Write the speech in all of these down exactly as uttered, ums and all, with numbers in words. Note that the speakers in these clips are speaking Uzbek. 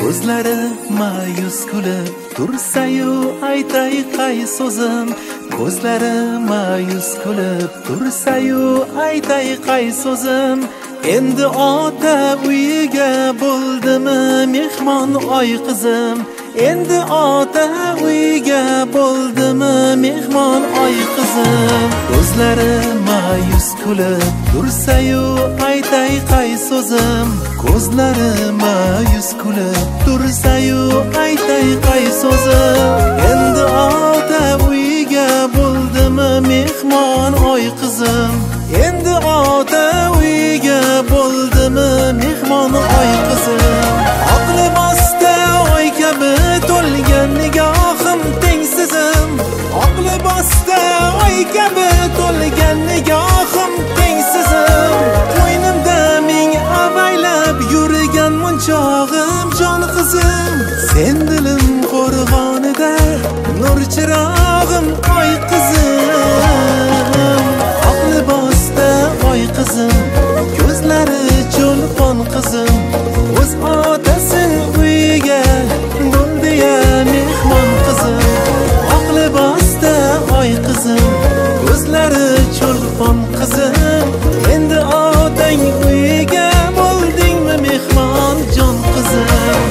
ko'zlari ma'yus kulib tursa-yu aytay qay so'zim. Ko'zlari ma'yus kulib tursa-yu aytay qay so'zim. Endi ota uyiga bo'ldimi mehmon oy qizim. Endi ota uyiga bo'ldimi mehmon oy qizim. Ko'zlari ma'yus kulib tursa-yu aytay qay so'zim. Ko'zlari ma'yus kulib tursa-yu aytay qay so'zim. Endi ota uyiga bo'ldimi mehmon oy qizim. Endi ota uyiga bo'ldimi mehmon oy qizim. Aqli bosta oy kabi to'lgan nigohim tengsizim. Aqli bosta oy kabi to'lgan nigohim tengsizim. Qo'ynimda ming avaylab yurgan munchog'im jon qizim. Sen dilim qo'rg'onida nur chirog'im oy qizim. Aqli bosta oy qizim, ko'zlari cho'lpon qizim. O'z otasi uyiga bo'ldi-ya mehmon qizim. Aqli bosta oy qizim, ko'zlari cho'lpon qizim. Endi otang uyiga bo'ldingmi mehmon jon qizim.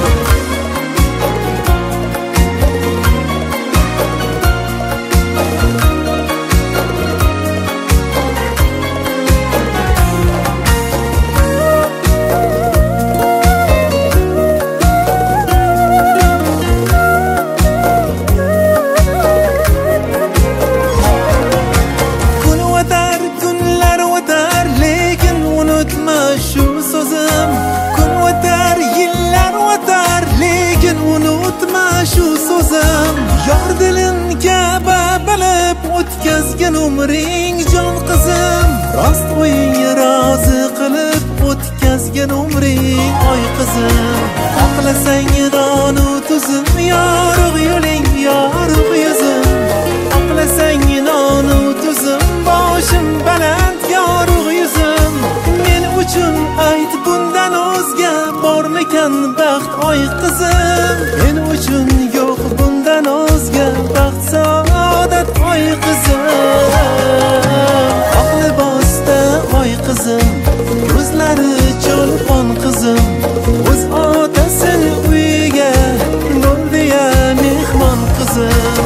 Shu so'zim yor dilin kabi bilib o'tkazgan umring jon qizim. Rost o'ying rozi qilib o'tkazgan umring oy qizim. Oqlasang donu tuzim yorug' yo'ling yorug' yuzim. Oqlasang donu tuzim boshim baland yorug' yuzim. Men uchun ayt bundan o'zga bormikan baxt oy qizim. Men uchun yo'q bundan o'zga baxt saodat oy qizim. Aqli bosta oy qizim, ko'zlari cho'lpon qizim. O'z otasi uyiga bo'ldi-ya mehmon qizim.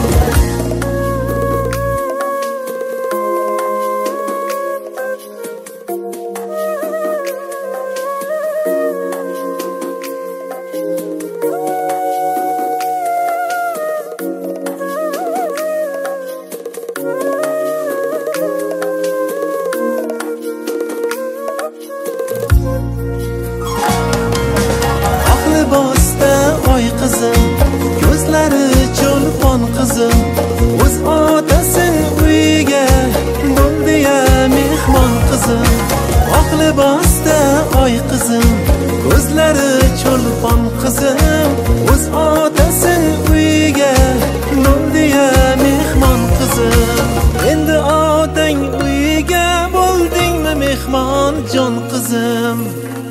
Bosta oy qizim, ko'zlari cho'lpon qizim. O'z otasi uyiga bo'ldi-ya mehmon qizim. Aqli bosta oy qizim, ko'zlari cho'lpon qizim. O'z otasi uyiga bo'ldi-ya mehmon qizim. Endi otang uyiga bo'ldingmi mehmon jon qizim.